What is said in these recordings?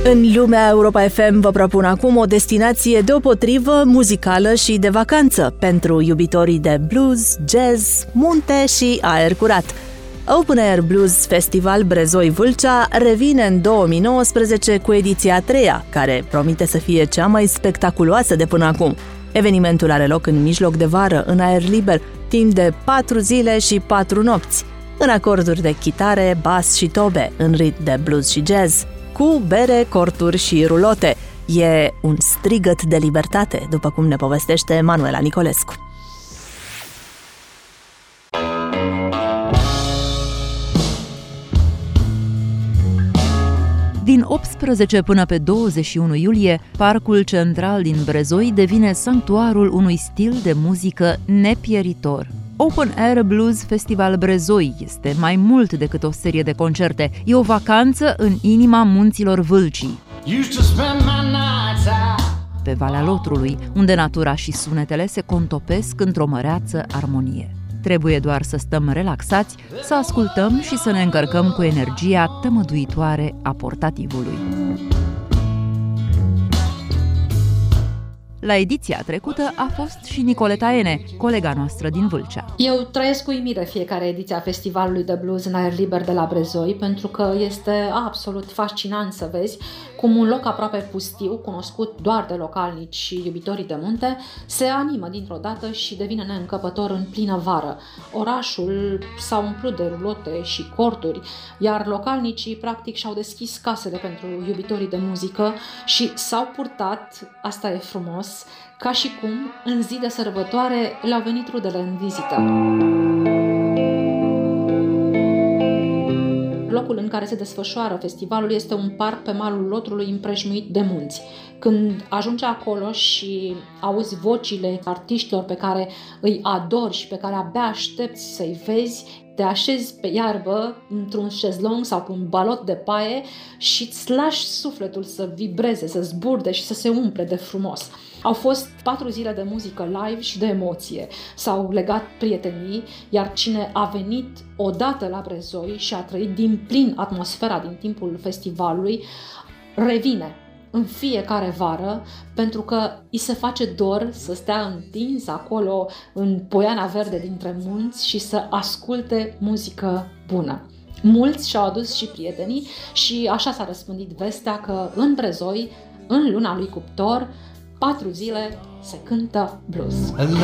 În lumea Europa FM vă propun acum o destinație deopotrivă muzicală și de vacanță pentru iubitorii de blues, jazz, munte și aer curat. Open Air Blues Festival Brezoi-Vâlcea revine în 2019 cu ediția a treia, care promite să fie cea mai spectaculoasă de până acum. Evenimentul are loc în mijloc de vară, în aer liber, timp de 4 zile și 4 nopți, în acorduri de chitare, bas și tobe, în ritm de blues și jazz, cu bere, corturi și rulote. E un strigăt de libertate, după cum ne povestește Manuela Nicolescu. Din 18 până pe 21 iulie, Parcul Central din Brezoi devine sanctuarul unui stil de muzică nepieritor. Open Air Blues Festival Brezoi este mai mult decât o serie de concerte. E o vacanță în inima munților Vâlcii, pe Valea Lotrului, unde natura și sunetele se contopesc într-o măreață armonie. Trebuie doar să stăm relaxați, să ascultăm și să ne încărcăm cu energia tămăduitoare a portativului. La ediția trecută a fost și Nicoleta Ene, colega noastră din Vâlcea. Eu trăiesc cu uimire fiecare ediție a Festivalului de Blues în aer liber de la Brezoi, pentru că este absolut fascinant să vezi cum un loc aproape pustiu, cunoscut doar de localnici și iubitorii de munte, se animă dintr-o dată și devine neîncăpător în plină vară. Orașul s-a umplut de rulote și corturi, iar localnicii practic și-au deschis casele pentru iubitorii de muzică și s-au purtat, asta e frumos, ca și cum în zi de sărbătoare le-au venit rudele în vizită. Locul în care se desfășoară festivalul este un parc pe malul Lotrului împrejmuit de munți. Când ajungi acolo și auzi vocile artiștilor pe care îi adori și pe care abia aștepți să-i vezi, te așezi pe iarbă, într-un șezlong sau pe un balot de paie și îți lași sufletul să vibreze, să zburde și să se umple de frumos. Au fost 4 zile de muzică live și de emoție. S-au legat prietenii, iar cine a venit odată la Brezoi și a trăit din plin atmosfera din timpul festivalului, revine în fiecare vară, pentru că îi se face dor să stea întins acolo în poiana verde dintre munți și să asculte muzică bună. Mulți și-au adus și prietenii și așa s-a răspândit vestea că în Brezoi, în luna lui Cuptor, 4 zile se cântă blues.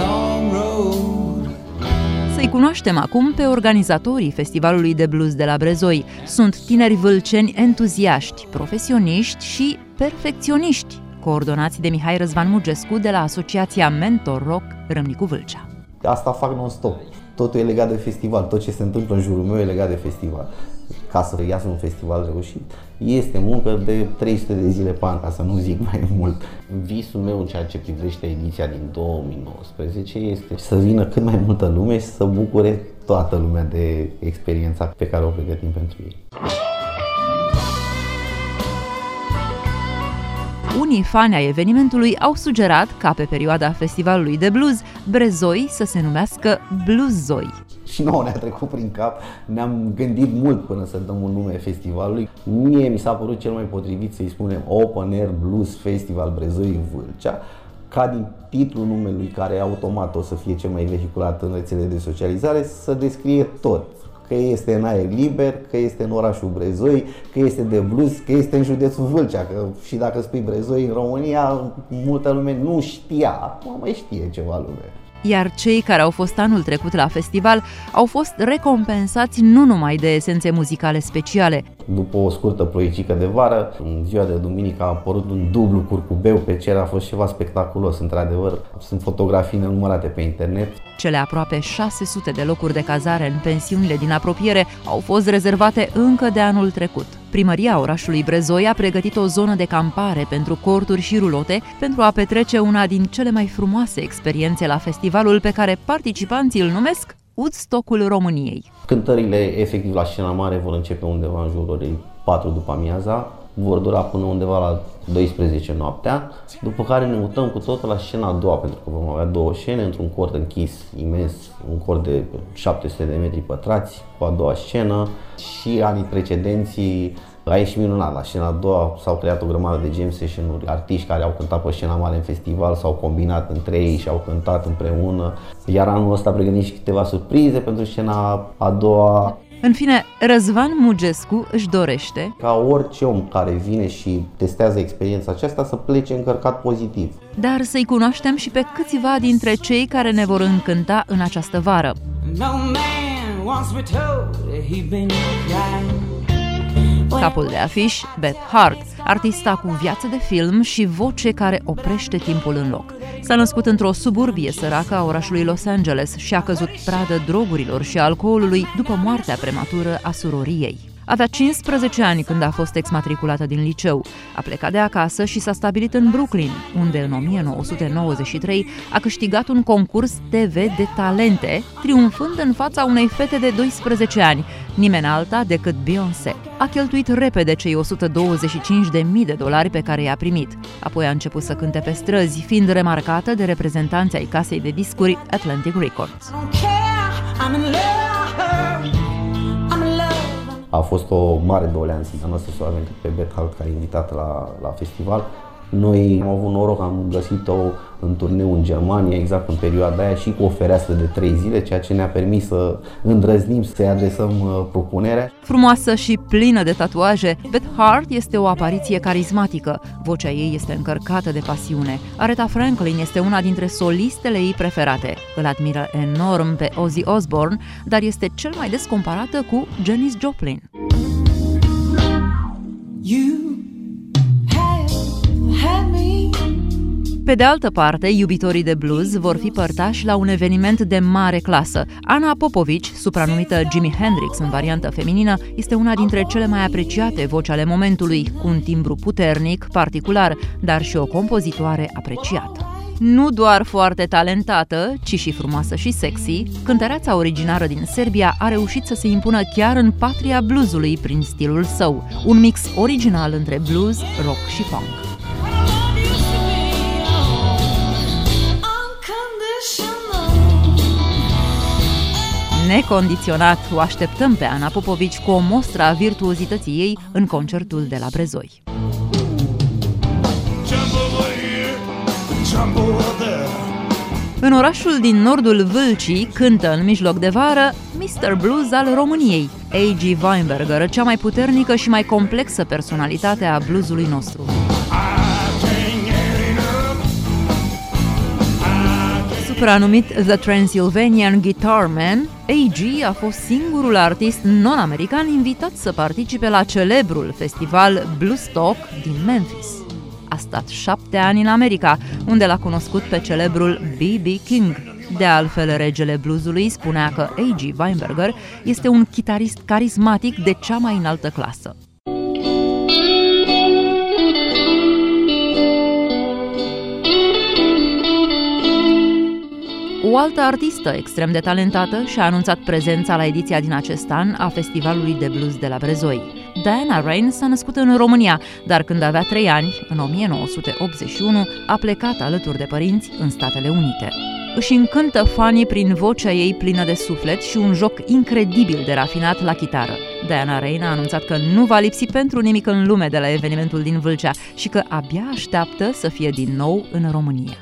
Să-i cunoaștem acum pe organizatorii Festivalului de Blues de la Brezoi. Sunt tineri vâlceni entuziaști, profesioniști și perfecționiști, coordonați de Mihai Răzvan Mugescu de la Asociația Mentor Rock Râmnicu Vâlcea. Asta fac non-stop. Totul e legat de festival, tot ce se întâmplă în jurul meu e legat de festival. Ca să iasă un festival reușit, este muncă de 300 de zile pe an, ca să nu zic mai mult. Visul meu în ceea ce privește ediția din 2019 este să vină cât mai multă lume și să bucure toată lumea de experiența pe care o pregătim pentru ei. Unii fani ai evenimentului au sugerat ca pe perioada festivalului de blues, Brezoi să se numească Blueszoi. Și nouă ne-a trecut prin cap, ne-am gândit mult până să dăm un nume festivalului. Mie mi s-a părut cel mai potrivit să-i spunem Open Air Blues Festival Brezoi Vâlcea, ca din titlul numelui, care automat o să fie cel mai vehiculat în rețele de socializare, să descrie tot. Că este în aer liber, că este în orașul Brezoi, că este de blues, că este în județul Vâlcea, că și dacă spui Brezoi în România, multă lume nu știa, acum mai știe ceva lume. Iar cei care au fost anul trecut la festival au fost recompensați nu numai de esențe muzicale speciale. După o scurtă ploicică de vară, în ziua de duminică a apărut un dublu curcubeu pe cer, a fost ceva spectaculos, într-adevăr. Sunt fotografii nenumărate pe internet. Cele aproape 600 de locuri de cazare în pensiunile din apropiere au fost rezervate încă de anul trecut. Primăria orașului Brezoi a pregătit o zonă de campare pentru corturi și rulote pentru a petrece una din cele mai frumoase experiențe la festivalul pe care participanții îl numesc Woodstock-ul României. Cântările efectiv la scena mare vor începe undeva în jurul de 4 după amiaza, vor dura până undeva la 12 noaptea, după care ne mutăm cu totul la scena a doua, pentru că vom avea 2 scene într-un cort închis imens, un cort de 700 de metri pătrați, cu a doua scenă. Și anii precedenții A ieșit minunat. La scena a doua s-au creat o grămadă de jam session-uri, artiști care au cântat pe scena mare în festival, s-au combinat între ei și au cântat împreună. Iar anul ăsta pregătim și câteva surprize pentru scena a doua. În fine, Răzvan Mugescu își dorește ca orice om care vine și testează experiența aceasta să plece încărcat pozitiv. Dar să-i cunoaștem și pe câțiva dintre cei care ne vor încânta în această vară. Capul de afiș, Beth Hart, artista cu viață de film și voce care oprește timpul în loc. S-a născut într-o suburbie săracă a orașului Los Angeles și a căzut pradă drogurilor și alcoolului după moartea prematură a surorii ei. Avea 15 ani când a fost exmatriculată din liceu. A plecat de acasă și s-a stabilit în Brooklyn, unde în 1993 a câștigat un concurs TV de talente, triumfând în fața unei fete de 12 ani, nimeni alta decât Beyoncé. A cheltuit repede cei $125.000 pe care i-a primit. Apoi a început să cânte pe străzi, fiind remarcată de reprezentanții ai casei de discuri Atlantic Records. A fost o mare doleanță a noastră să o avem pe Beth Hart ca invitată la festival. Noi am avut noroc, am găsit-o în turneu în Germania, exact în perioada aia și cu o fereastră de 3 zile, ceea ce ne-a permis să îndrăznim să-i adresăm propunerea. Frumoasă și plină de tatuaje, Beth Hart este o apariție carismatică. Vocea ei este încărcată de pasiune. Aretha Franklin este una dintre solistele ei preferate. Îl admiră enorm pe Ozzy Osbourne, dar este cel mai des comparată cu Janis Joplin. Pe de altă parte, iubitorii de blues vor fi părtași la un eveniment de mare clasă. Anna Popovici, supranumită Jimi Hendrix în variantă feminină, este una dintre cele mai apreciate voci ale momentului, cu un timbru puternic, particular, dar și o compozitoare apreciată. Nu doar foarte talentată, ci și frumoasă și sexy, cântăreața originară din Serbia a reușit să se impună chiar în patria bluesului prin stilul său, un mix original între blues, rock și funk. Necondiționat o așteptăm pe Anna Popovici cu o mostră a virtuozității ei în concertul de la Brezoi. În orașul din nordul Vâlcii cântă în mijloc de vară Mr. Blues al României, A.G. Weinberger, cea mai puternică și mai complexă personalitate a bluesului nostru. Supranumit The Transylvanian Guitar Man, A.G. a fost singurul artist non-american invitat să participe la celebrul festival Bluestock din Memphis. A stat 7 ani în America, unde l-a cunoscut pe celebrul B.B. King. De altfel, regele bluesului spunea că A.G. Weinberger este un chitarist carismatic de cea mai înaltă clasă. O altă artistă extrem de talentată și-a anunțat prezența la ediția din acest an a Festivalului de Blues de la Brezoi. Diana Rain s-a născut în România, dar când avea 3 ani, în 1981, a plecat alături de părinți în Statele Unite. Își încântă fanii prin vocea ei plină de suflet și un joc incredibil de rafinat la chitară. Diana Rain a anunțat că nu va lipsi pentru nimic în lume de la evenimentul din Vâlcea și că abia așteaptă să fie din nou în România.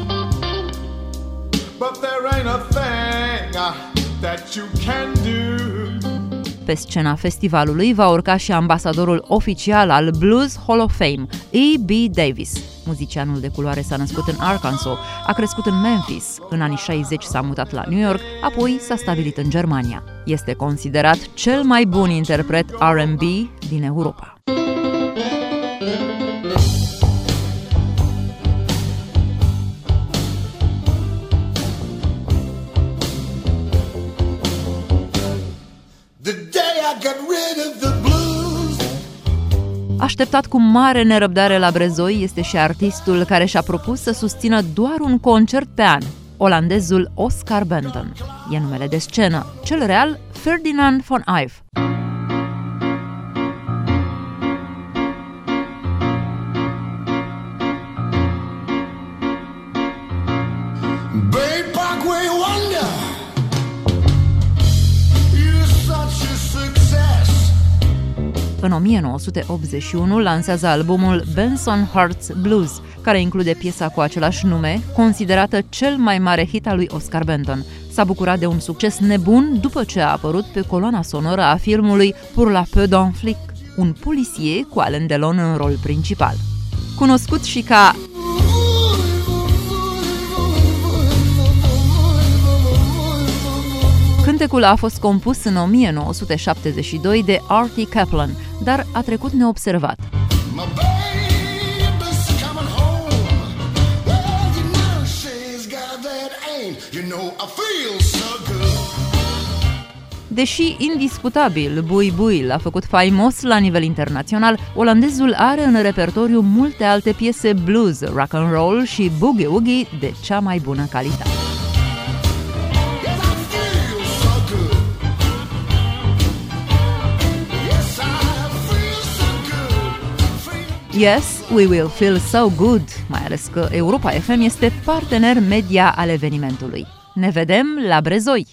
Pe scena festivalului va urca și ambasadorul oficial al Blues Hall of Fame, E.B. Davis. Muzicianul de culoare s-a născut în Arkansas, a crescut în Memphis, în anii 60 s-a mutat la New York, apoi s-a stabilit în Germania. Este considerat cel mai bun interpret R&B din Europa. Așteptat cu mare nerăbdare la Brezoi este și artistul care și-a propus să susțină doar un concert pe an, olandezul Oscar Benton. E numele de scenă, cel real Ferdinand von Eyff. În 1981 lansează albumul Benson Hearts Blues, care include piesa cu același nume, considerată cel mai mare hit al lui Oscar Benton. S-a bucurat de un succes nebun după ce a apărut pe coloana sonoră a filmului Pour la peu d'un flic, un poliție cu Alain Delon în rol principal. Cunoscut și ca cântecul a fost compus în 1972 de Artie Kaplan, dar a trecut neobservat. Deși indiscutabil Bui Bui l-a făcut faimos la nivel internațional, olandezul are în repertoriu multe alte piese blues, rock and roll și boogie woogie de cea mai bună calitate. Yes, we will feel so good, mai ales că Europa FM este partener media al evenimentului. Ne vedem la Brezoi!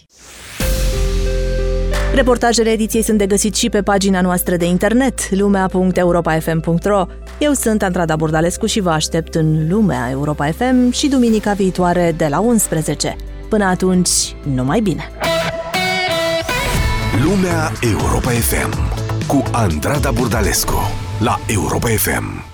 Reportajele ediției sunt de găsit și pe pagina noastră de internet, lumea.europafm.ro. Eu sunt Andrada Burdalescu și vă aștept în Lumea Europa FM și duminica viitoare de la 11. Până atunci, numai bine! Lumea Europa FM cu Andrada Burdalescu la Europa FM.